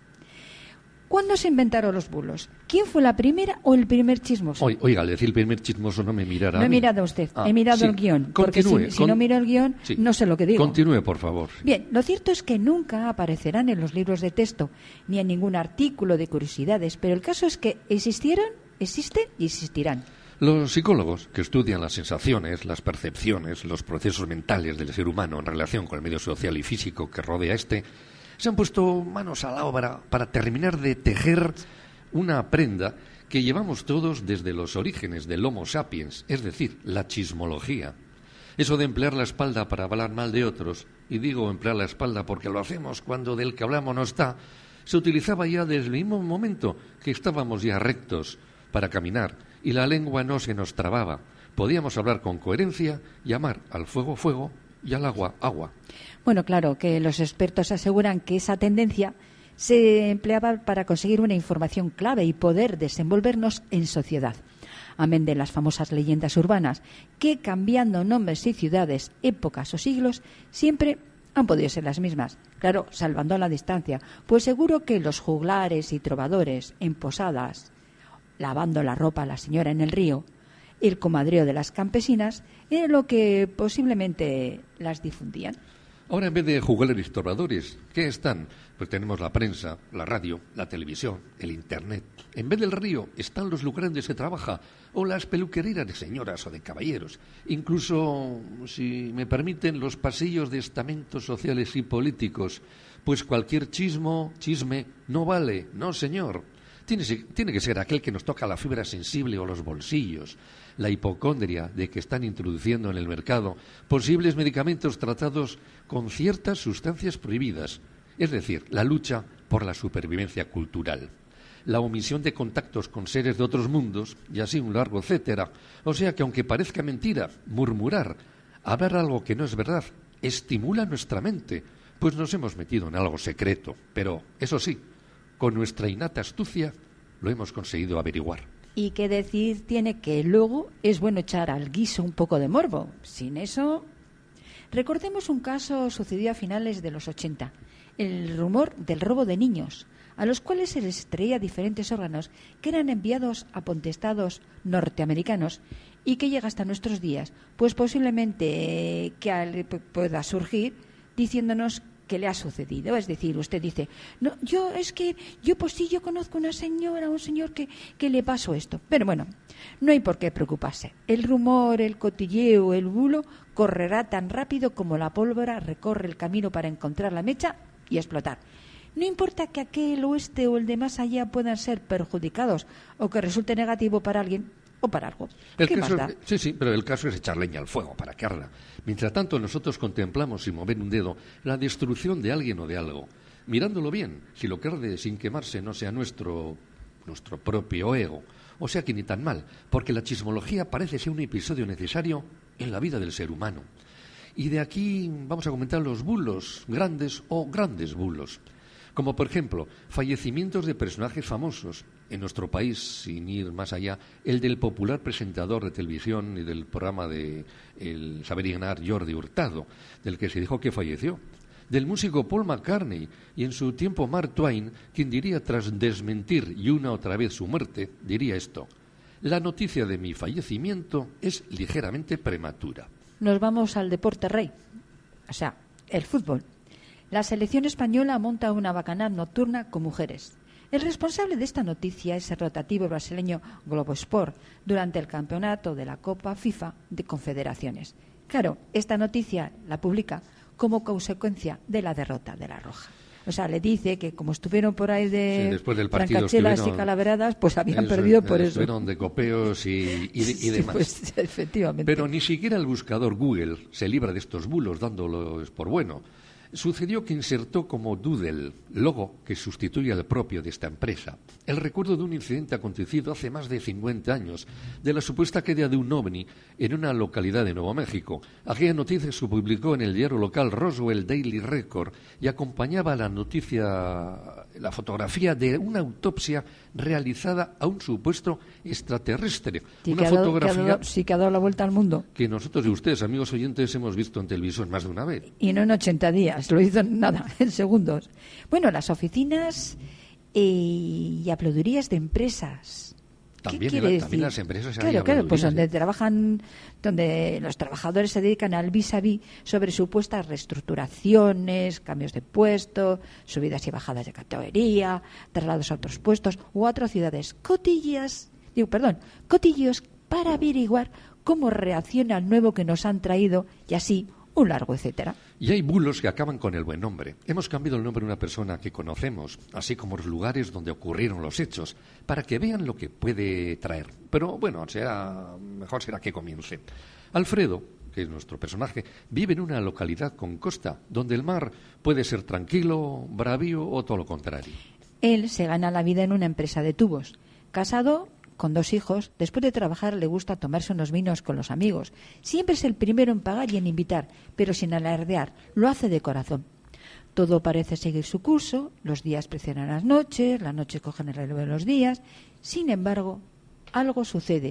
¿Cuándo se inventaron los bulos? ¿Quién fue la primera o el primer chismoso? Oiga, oiga, al decir el primer chismoso no me mirará. No a he mí. mirado a usted, Ah, he mirado sí. el guión. Porque si, Continúe, si con- no miro el guión, Sí. no sé lo que digo. Continúe, por favor. Bien, lo cierto es que nunca aparecerán en los libros de texto, ni en ningún artículo de curiosidades, pero el caso es que existieron, existen y existirán. Los psicólogos que estudian las sensaciones, las percepciones, los procesos mentales del ser humano en relación con el medio social y físico que rodea a este, se han puesto manos a la obra para terminar de tejer una prenda que llevamos todos desde los orígenes del Homo sapiens, es decir, la chismología. Eso de emplear la espalda para hablar mal de otros, y digo emplear la espalda porque lo hacemos cuando del que hablamos no está, se utilizaba ya desde el mismo momento que estábamos ya rectos para caminar y la lengua no se nos trababa. Podíamos hablar con coherencia, llamar al fuego fuego y al agua agua. Bueno, claro, que los expertos aseguran que esa tendencia se empleaba para conseguir una información clave y poder desenvolvernos en sociedad. Amén de las famosas leyendas urbanas, que cambiando nombres y ciudades, épocas o siglos, siempre han podido ser las mismas. Claro, salvando a la distancia, pues seguro que los juglares y trovadores en posadas, lavando la ropa a la señora en el río, el comadreo de las campesinas, era lo que posiblemente las difundían. Ahora, en vez de juglares y trovadores, ¿qué están? Pues tenemos la prensa, la radio, la televisión, el Internet. En vez del río están los lugares donde se trabaja, o las peluquerías de señoras o de caballeros. Incluso, si me permiten, los pasillos de estamentos sociales y políticos. Pues cualquier chismo, chisme, no vale, no señor. Tiene, tiene que ser aquel que nos toca la fibra sensible o los bolsillos, la hipocondria de que están introduciendo en el mercado posibles medicamentos tratados con ciertas sustancias prohibidas, es decir, la lucha por la supervivencia cultural. La omisión de contactos con seres de otros mundos, y así un largo etcétera. O sea que aunque parezca mentira, murmurar, hablar algo que no es verdad, estimula nuestra mente, pues nos hemos metido en algo secreto. Pero, eso sí, con nuestra innata astucia lo hemos conseguido averiguar. Y qué decir tiene que luego es bueno echar al guiso un poco de morbo. Sin eso... Recordemos un caso sucedido a finales de los ochenta, el rumor del robo de niños, a los cuales se les traía diferentes órganos que eran enviados a potestados norteamericanos y que llega hasta nuestros días, pues posiblemente eh, que pueda surgir diciéndonos qué le ha sucedido. Es decir, usted dice, no, yo es que, yo pues sí, yo conozco una señora, un señor que, que le pasó esto. Pero bueno, no hay por qué preocuparse. El rumor, el cotilleo, el bulo correrá tan rápido como la pólvora recorre el camino para encontrar la mecha y explotar. No importa que aquel oeste o el de más allá puedan ser perjudicados o que resulte negativo para alguien o para algo. El ¿Qué caso más da? es, sí, sí, pero el caso es echar leña al fuego para que arda. Mientras tanto, nosotros contemplamos sin mover un dedo la destrucción de alguien o de algo, mirándolo bien, si lo que arde sin quemarse no sea nuestro, nuestro propio ego, o sea que ni tan mal, porque la chismología parece ser un episodio necesario en la vida del ser humano. Y de aquí vamos a comentar los bulos, grandes o grandes bulos. Como por ejemplo, fallecimientos de personajes famosos. En nuestro país, sin ir más allá, el del popular presentador de televisión y del programa de El Saber y Ganar, Jordi Hurtado, del que se dijo que falleció. Del músico Paul McCartney y en su tiempo Mark Twain, quien diría tras desmentir y una otra vez su muerte, diría esto: la noticia de mi fallecimiento es ligeramente prematura. Nos vamos al deporte rey, o sea, el fútbol. La selección española monta una bacanal nocturna con mujeres. El responsable de esta noticia es el rotativo brasileño Globo Sport durante el campeonato de la Copa FIFA de Confederaciones. Claro, esta noticia la publica como consecuencia de la derrota de la Roja. O sea, le dice que como estuvieron por ahí de sí, después del partido francachelas y calaveradas, pues habían eso, perdido por eso. Estuvieron de copeos y, y, y demás. Sí, pues, efectivamente. Pero ni siquiera el buscador Google se libra de estos bulos dándolos por bueno. Sucedió que insertó como doodle, logo que sustituye al propio de esta empresa, el recuerdo de un incidente acontecido hace más de cincuenta años, de la supuesta caída de un ovni en una localidad de Nuevo México. Aquella noticia se publicó en el diario local Roswell Daily Record y acompañaba la noticia, la fotografía de una autopsia realizada a un supuesto extraterrestre. Sí, una que ha dado, fotografía que ha dado, sí que ha dado la vuelta al mundo. Que nosotros y ustedes, amigos oyentes, hemos visto en televisión más de una vez. Y no en ochenta días, lo hizo en nada, en segundos. Bueno, las oficinas eh, y habladurías de empresas. También, ¿Qué quiere la, decir? también las empresas. Claro, claro, pues donde trabajan, donde los trabajadores se dedican al vis a vis sobre supuestas reestructuraciones, cambios de puesto, subidas y bajadas de categoría, traslados a otros puestos u a otras ciudades. Cotillas, digo, perdón, cotillos para averiguar cómo reacciona al nuevo que nos han traído y así un largo etcétera. Y hay bulos que acaban con el buen nombre. Hemos cambiado el nombre de una persona que conocemos, así como los lugares donde ocurrieron los hechos, para que vean lo que puede traer. Pero bueno, será, mejor será que comience. Alfredo, que es nuestro personaje, vive en una localidad con costa, donde el mar puede ser tranquilo, bravío o todo lo contrario. Él se gana la vida en una empresa de tubos. Casado con dos hijos, después de trabajar le gusta tomarse unos vinos con los amigos. Siempre es el primero en pagar y en invitar, pero sin alardear, lo hace de corazón. Todo parece seguir su curso, los días presionan las noches, las noches cogen el relevo de los días. Sin embargo, algo sucede,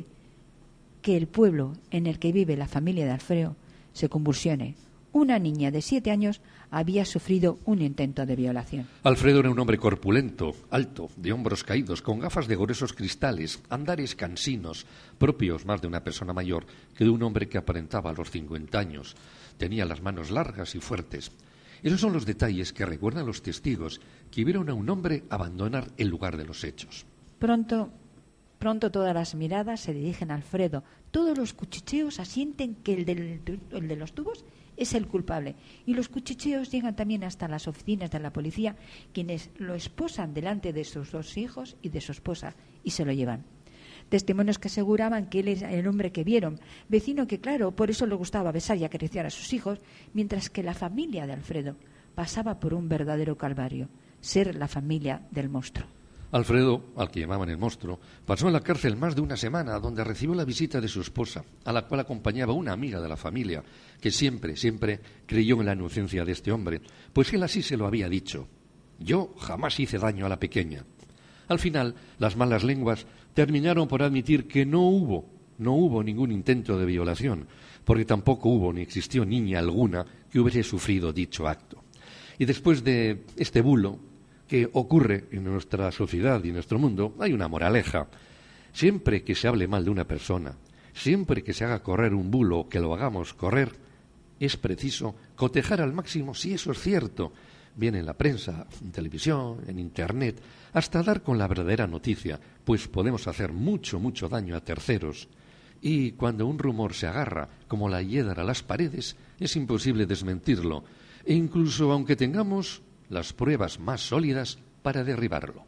que el pueblo en el que vive la familia de Alfredo se convulsione. Una niña de siete años había sufrido un intento de violación. Alfredo era un hombre corpulento, alto, de hombros caídos, con gafas de gruesos cristales, andares cansinos, propios más de una persona mayor que de un hombre que aparentaba los cincuenta años. Tenía las manos largas y fuertes. Esos son los detalles que recuerdan los testigos que vieron a un hombre abandonar el lugar de los hechos. Pronto, pronto todas las miradas se dirigen a Alfredo. Todos los cuchicheos asienten que el, del, el de los tubos es el culpable. Y los cuchicheos llegan también hasta las oficinas de la policía, quienes lo esposan delante de sus dos hijos y de su esposa y se lo llevan. Testimonios que aseguraban que él era el hombre que vieron, vecino que, claro, por eso le gustaba besar y acariciar a sus hijos, mientras que la familia de Alfredo pasaba por un verdadero calvario. ser la familia del monstruo. Alfredo, al que llamaban el monstruo, pasó en la cárcel más de una semana, donde recibió la visita de su esposa, a la cual acompañaba una amiga de la familia, que siempre, siempre creyó en la inocencia de este hombre, pues él así se lo había dicho. Yo jamás hice daño a la pequeña. Al final, las malas lenguas terminaron por admitir que no hubo, no hubo ningún intento de violación, porque tampoco hubo ni existió niña alguna que hubiese sufrido dicho acto. Y después de este bulo que ocurre en nuestra sociedad y en nuestro mundo, hay una moraleja. Siempre que se hable mal de una persona, siempre que se haga correr un bulo o que lo hagamos correr, es preciso cotejar al máximo si eso es cierto, bien en la prensa, en televisión, en Internet, hasta dar con la verdadera noticia, pues podemos hacer mucho, mucho daño a terceros. Y cuando un rumor se agarra como la hiedra a las paredes, es imposible desmentirlo, e incluso aunque tengamos las pruebas más sólidas para derribarlo.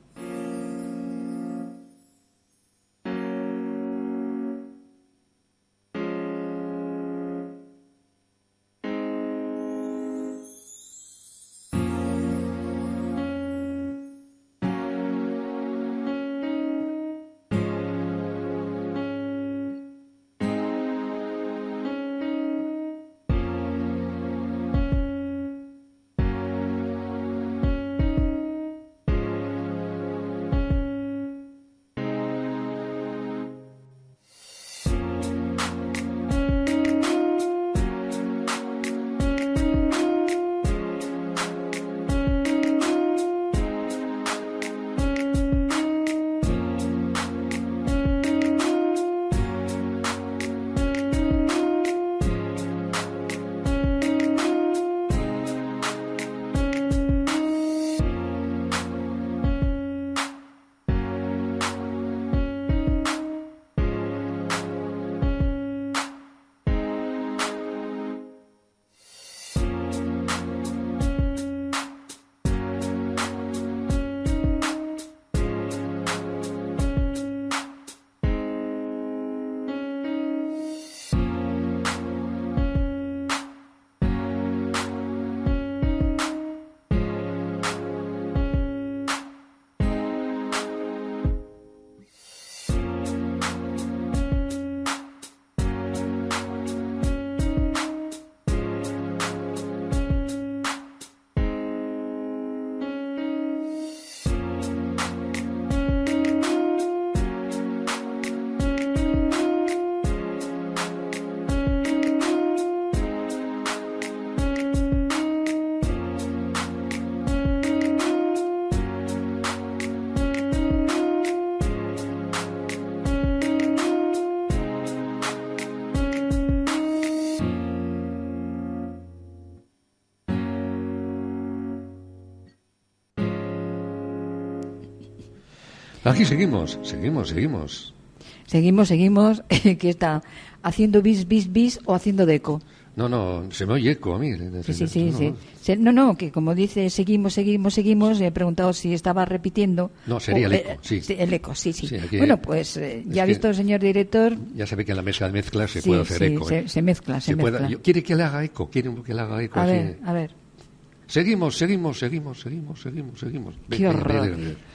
Aquí seguimos, seguimos, seguimos. Seguimos, seguimos, que está haciendo bis, bis, bis o haciendo de eco. No, no, se me oye eco a mí. Sí, sí, sí. No, sí. Se, no, no, que como dice seguimos, seguimos, seguimos, he preguntado si estaba repitiendo. No, sería o, el eco, eh, sí. El eco, sí, sí. sí aquí, bueno, pues eh, ya ha visto el señor director. Ya sabe que en la mesa de mezcla se sí, puede hacer sí, eco. Se, ¿eh? se mezcla, se, se puede, mezcla. Yo, ¿Quiere que le haga eco? ¿Quiere que le haga eco? A así? ver, a ver. Seguimos, seguimos, seguimos, seguimos, seguimos, seguimos. Qué horror.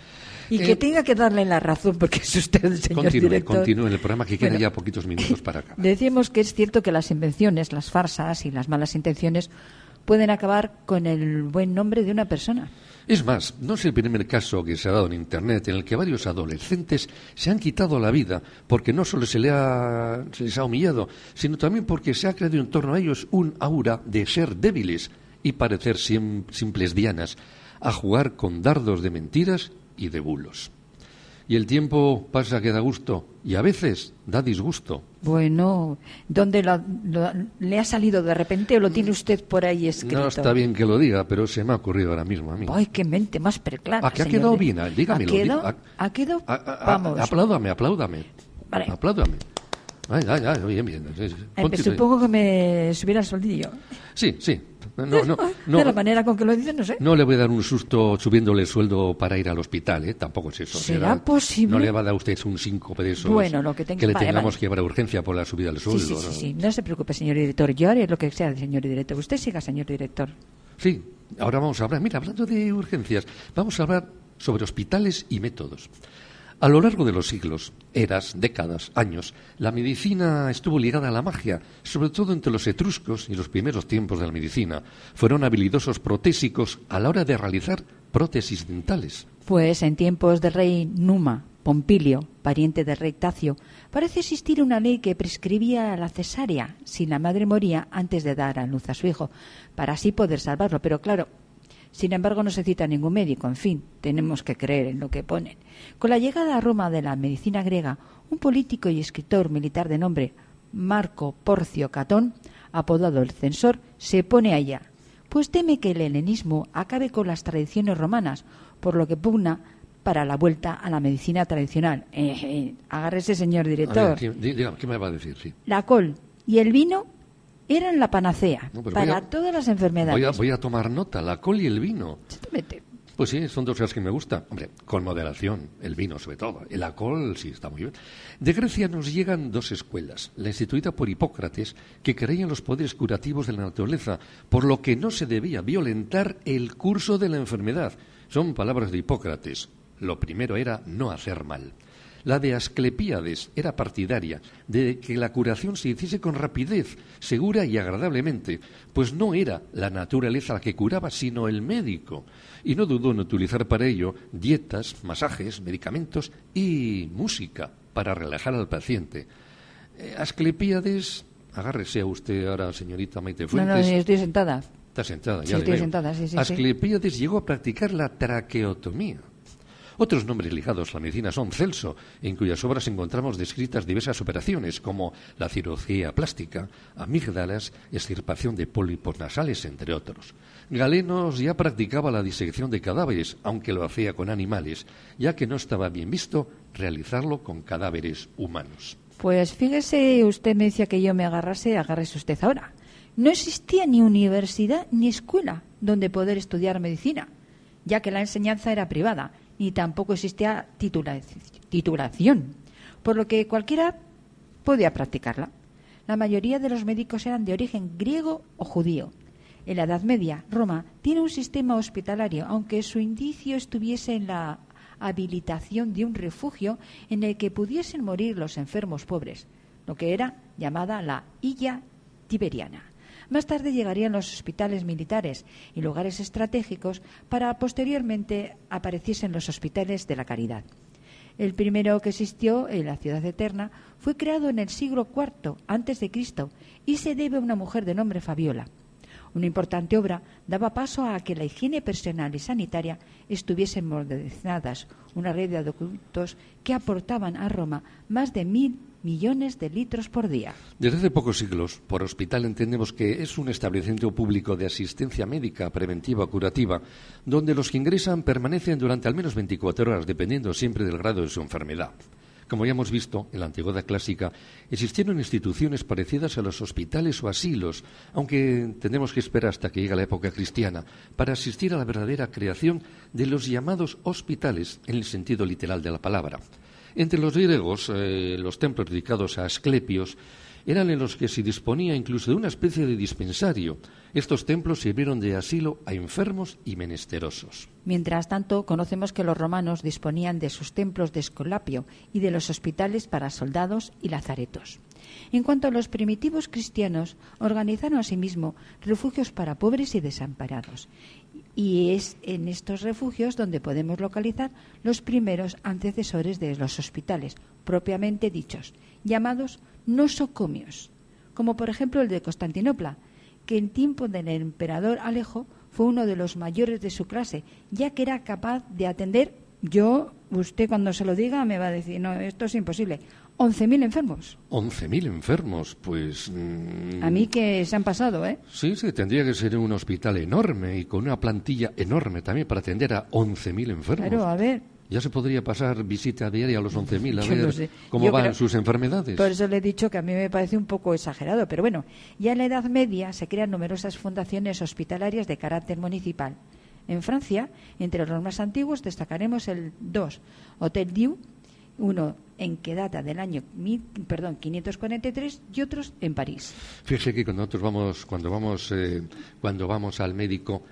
Y que eh, tenga que darle la razón, porque es usted el señor continúe, director. Continúe en el programa, que queda bueno, ya poquitos minutos para acabar. Decíamos que es cierto que las invenciones, las farsas y las malas intenciones pueden acabar con el buen nombre de una persona. Es más, no es el primer caso que se ha dado en Internet en el que varios adolescentes se han quitado la vida porque no solo se, le ha, se les ha humillado, sino también porque se ha creado en torno a ellos un aura de ser débiles y parecer sim, simples dianas, a jugar con dardos de mentiras y de bulos. Y el tiempo pasa que da gusto y a veces da disgusto. Bueno, ¿dónde lo, lo, le ha salido de repente o lo tiene usted por ahí escrito? No está bien que lo diga, pero se me ha ocurrido ahora mismo a mí. ¡Ay, qué mente más preclara! ¿A qué ha quedado bien? Dígamelo. ¿Ha quedado? ¿Ha, ¿Ha quedado? A, a, Vamos. Apláudame, apláudame. Vale. Apláudame. Ay, ay, ay, bien, bien. Eh, pues supongo que me subiera el soldillo. Sí, sí. No, no, no, de la manera con que lo dice, no sé. No le voy a dar un susto subiéndole el sueldo para ir al hospital, ¿eh? Tampoco es eso. ¿Será Será, posible? No le va a dar usted un síncope de esos bueno, lo que, tenga, que le vale, tengamos vale. que llevar a urgencia por la subida del sueldo. Sí, sí, sí, ¿no? sí. No se preocupe, señor director. Yo haré lo que sea, señor director. Usted siga, señor director. Sí, ahora vamos a hablar, mira, hablando de urgencias, vamos a hablar sobre hospitales y métodos. A lo largo de los siglos, eras, décadas, años, la medicina estuvo ligada a la magia, sobre todo entre los etruscos y los primeros tiempos de la medicina. Fueron habilidosos protésicos a la hora de realizar prótesis dentales. Pues en tiempos del rey Numa, Pompilio, pariente del rey Tacio, parece existir una ley que prescribía la cesárea si la madre moría antes de dar a luz a su hijo, para así poder salvarlo. Pero claro, sin embargo, no se cita ningún médico. En fin, tenemos que creer en lo que ponen. Con la llegada a Roma de la medicina griega, un político y escritor militar de nombre Marco Porcio Catón, apodado el Censor, se pone allá, pues teme que el helenismo acabe con las tradiciones romanas, por lo que pugna para la vuelta a la medicina tradicional. Eh, eh, agárrese, señor director. A ver, dígame, ¿qué me va a decir? Sí. La col y el vino eran la panacea no, para a, todas las enfermedades. Voy a, voy a tomar nota, la col y el vino. Exactamente. Pues sí, son dos cosas que me gustan. Hombre, con moderación, el vino sobre todo. El alcohol sí está muy bien. De Grecia nos llegan dos escuelas. La instituida por Hipócrates, que creía en los poderes curativos de la naturaleza, por lo que no se debía violentar el curso de la enfermedad. Son palabras de Hipócrates. Lo primero era no hacer mal. La de Asclepíades era partidaria de que la curación se hiciese con rapidez, segura y agradablemente, pues no era la naturaleza la que curaba, sino el médico. Y no dudó en utilizar para ello dietas, masajes, medicamentos y música para relajar al paciente. Eh, Asclepíades, agárrese a usted ahora, señorita Maite Fuentes. No, no, estoy sentada. Está sentada, ya sí, le estoy veo. sentada, sí, sí, Asclepíades sí. llegó a practicar la traqueotomía. Otros nombres ligados a la medicina son Celso, en cuyas obras encontramos descritas diversas operaciones como la cirugía plástica, amígdalas, extirpación de pólipos nasales, entre otros. Galeno ya practicaba la disección de cadáveres, aunque lo hacía con animales, ya que no estaba bien visto realizarlo con cadáveres humanos. Pues fíjese, usted me decía que yo me agarrase, agárrese usted ahora. No existía ni universidad ni escuela donde poder estudiar medicina, ya que la enseñanza era privada, ni tampoco existía titula- titulación, por lo que cualquiera podía practicarla. La mayoría de los médicos eran de origen griego o judío. En la Edad Media, Roma tiene un sistema hospitalario, aunque su indicio estuviese en la habilitación de un refugio en el que pudiesen morir los enfermos pobres, lo que era llamada la Illa Tiberiana. Más tarde llegarían los hospitales militares y lugares estratégicos para posteriormente apareciesen los hospitales de la caridad. El primero que existió en la ciudad eterna fue creado en el siglo cuarto antes de Cristo y se debe a una mujer de nombre Fabiola. Una importante obra daba paso a que la higiene personal y sanitaria estuviesen modernizadas, una red de acueductos que aportaban a Roma más de mil millones de litros por día. Desde hace pocos siglos, por hospital entendemos que es un establecimiento público de asistencia médica preventiva o curativa, donde los que ingresan permanecen durante al menos veinticuatro horas, dependiendo siempre del grado de su enfermedad. Como ya hemos visto, en la antigüedad clásica existieron instituciones parecidas a los hospitales o asilos, aunque tenemos que esperar hasta que llegue la época cristiana para asistir a la verdadera creación de los llamados hospitales en el sentido literal de la palabra. Entre los griegos, eh, los templos dedicados a Asclepios eran en los que se disponía incluso de una especie de dispensario. Estos templos sirvieron de asilo a enfermos y menesterosos. Mientras tanto, conocemos que los romanos disponían de sus templos de Esculapio y de los hospitales para soldados y lazaretos. En cuanto a los primitivos cristianos, organizaron asimismo refugios para pobres y desamparados. Y es en estos refugios donde podemos localizar los primeros antecesores de los hospitales, propiamente dichos, llamados nosocomios, como por ejemplo el de Constantinopla, que en tiempo del emperador Alejo fue uno de los mayores de su clase, ya que era capaz de atender, yo, usted cuando se lo diga me va a decir, no, esto es imposible, once mil enfermos. once mil enfermos, pues... Mmm... A mí que se han pasado, ¿eh? Sí, sí, tendría que ser un hospital enorme y con una plantilla enorme también para atender a once mil enfermos. Claro, a ver... Ya se podría pasar visita diaria a los once mil, a Yo ver no sé. cómo Yo van creo- sus enfermedades. Por eso le he dicho que a mí me parece un poco exagerado, pero bueno, ya en la Edad Media se crean numerosas fundaciones hospitalarias de carácter municipal. En Francia, entre los más antiguos, destacaremos el dos, Hotel Dieu, Uno en que data del año mil, perdón, quinientos cuarenta y tres y otros en París. Fíjese que cuando nosotros vamos, cuando vamos, eh, cuando vamos al médico,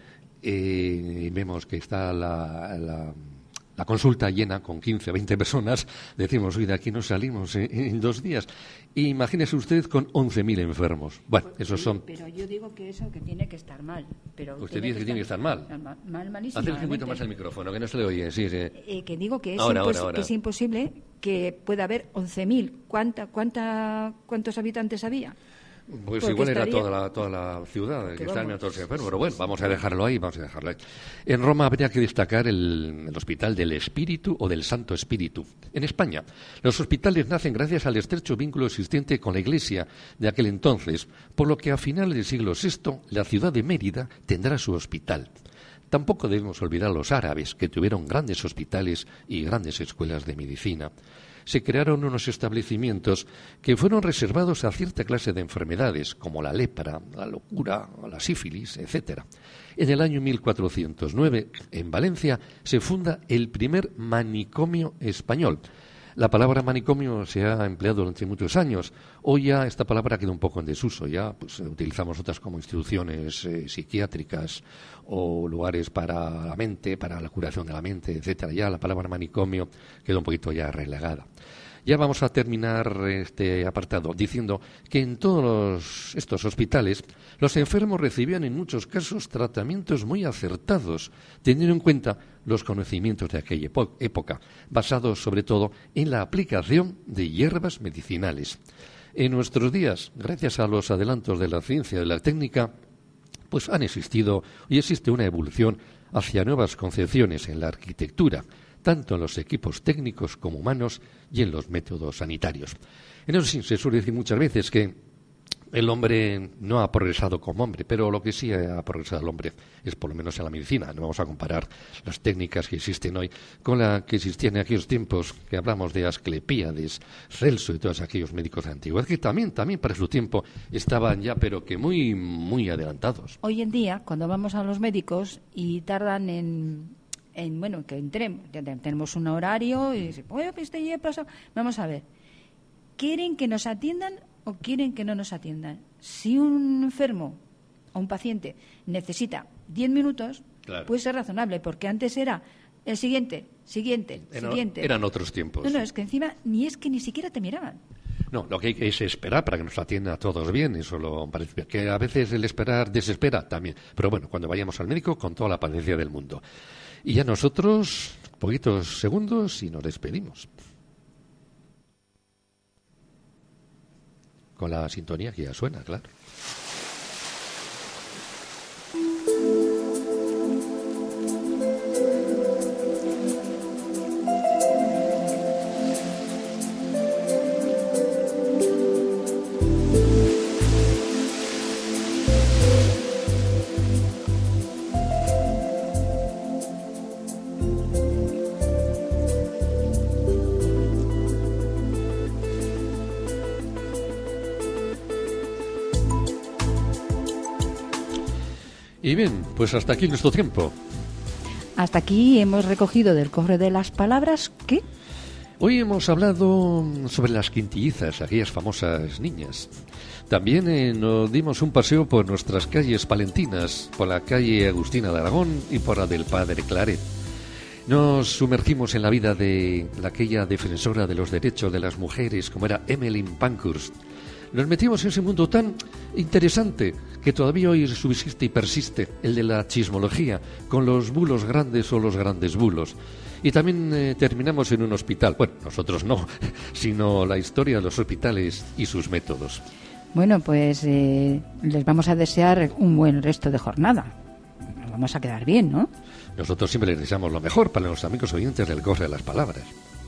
eh, vemos que está la, la, la consulta llena con quince, veinte personas, decimos, hoy de aquí no salimos en, en dos días. Y imagínese usted con once mil enfermos. Bueno, Pues, esos sí, son... Pero yo digo que eso que tiene que estar mal. Pero Usted dice que tiene que estar mal. Mal, mal malísimo. Acérquese un poquito más el micrófono, que no se le oye. Sí, sí. Eh, que digo que es, Ahora, impos- ahora, ahora. que es imposible que pueda haber once mil. ¿Cuánta, cuánta, ¿Cuántos habitantes había? Pues Porque igual era estaría- toda la, toda la ciudad que Que está vamos. todos enfermos, pero bueno, vamos a dejarlo ahí, vamos a dejarlo ahí. En Roma habría que destacar el, el Hospital del Espíritu o del Santo Espíritu. En España, los hospitales nacen gracias al estrecho vínculo existente con la Iglesia de aquel entonces, por lo que a finales del siglo sexto la ciudad de Mérida tendrá su hospital. Tampoco debemos olvidar a los árabes, que tuvieron grandes hospitales y grandes escuelas de medicina. Se crearon unos establecimientos que fueron reservados a cierta clase de enfermedades, como la lepra, la locura, la sífilis, etcétera. En el año mil cuatrocientos nueve, en Valencia, se funda el primer manicomio español. La palabra manicomio se ha empleado durante muchos años. Hoy ya esta palabra queda un poco en desuso. Ya pues, utilizamos otras como instituciones eh, psiquiátricas o lugares para la mente, para la curación de la mente, etcétera. Ya la palabra manicomio queda un poquito ya relegada. Ya vamos a terminar este apartado diciendo que en todos estos hospitales los enfermos recibían en muchos casos tratamientos muy acertados, teniendo en cuenta los conocimientos de aquella epo- época, basados sobre todo en la aplicación de hierbas medicinales. En nuestros días, gracias a los adelantos de la ciencia y de la técnica, pues han existido y existe una evolución hacia nuevas concepciones en la arquitectura, tanto en los equipos técnicos como humanos y en los métodos sanitarios. En eso sí, se suele decir muchas veces que el hombre no ha progresado como hombre, pero lo que sí ha progresado el hombre es por lo menos en la medicina. No vamos a comparar las técnicas que existen hoy con las que existían en aquellos tiempos que hablamos de Asclepíades, Celso y todos aquellos médicos antiguos, que también, también para su tiempo estaban ya, pero que muy, muy adelantados. Hoy en día, cuando vamos a los médicos y tardan en, en bueno, que entremos, ya te- tenemos un horario y dice, bueno, que este ya pasó. Vamos a ver, ¿quieren que nos atiendan o quieren que no nos atiendan? Si un enfermo o un paciente necesita diez minutos, Claro. puede ser razonable, porque antes era el siguiente, siguiente, Era- siguiente. eran otros tiempos. No, no, es que encima ni es que ni siquiera te miraban. No, lo que hay que es esperar para que nos atiendan a todos bien, eso lo parece bien. Que a veces el esperar desespera también. Pero bueno, cuando vayamos al médico, con toda la paciencia del mundo. Y ya nosotros, poquitos segundos y nos despedimos. Con la sintonía que ya suena, claro. Y bien, pues hasta aquí nuestro tiempo. Hasta aquí hemos recogido del cofre de las palabras que... Hoy hemos hablado sobre las quintillizas, aquellas famosas niñas. También eh, nos dimos un paseo por nuestras calles palentinas, por la calle Agustina de Aragón y por la del Padre Claret. Nos sumergimos en la vida de aquella defensora de los derechos de las mujeres, como era Emmeline Pankhurst. Nos metimos en ese mundo tan interesante que todavía hoy subsiste y persiste, el de la chismología, con los bulos grandes o los grandes bulos. Y también eh, terminamos en un hospital. Bueno, nosotros no, sino la historia de los hospitales y sus métodos. Bueno, pues eh, les vamos a desear un buen resto de jornada. Nos vamos a quedar bien, ¿no? Nosotros siempre les deseamos lo mejor para los amigos oyentes del Cofre de las Palabras.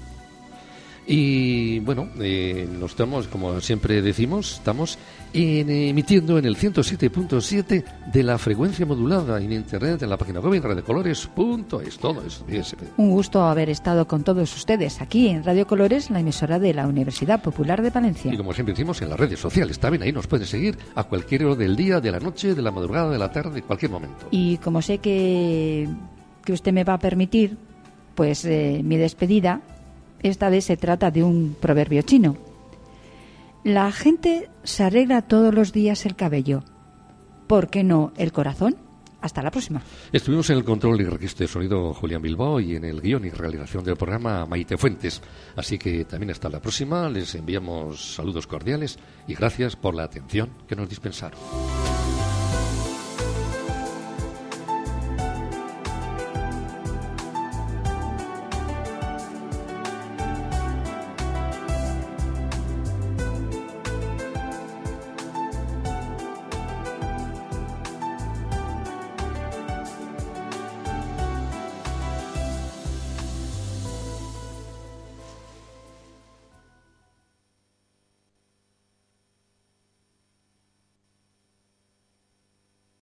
Y bueno, eh, nos estamos, como siempre decimos, estamos en, eh, emitiendo en el ciento siete punto siete de la frecuencia modulada en internet, en la página web en radiocolores punto es. Todo eso. Fíjese. Un gusto haber estado con todos ustedes aquí en Radio Colores, la emisora de la Universidad Popular de Palencia. Y como siempre decimos, en las redes sociales también ahí nos pueden seguir a cualquier hora del día, de la noche, de la madrugada, de la tarde, cualquier momento. Y como sé que, que usted me va a permitir, pues eh, mi despedida Esta vez se trata de un proverbio chino. La gente se arregla todos los días el cabello. ¿Por qué no el corazón? Hasta la próxima. Estuvimos en el control y registro de sonido Julián Bilbao y en el guión y realización del programa Maite Fuentes. Así que también hasta la próxima. Les enviamos saludos cordiales y gracias por la atención que nos dispensaron.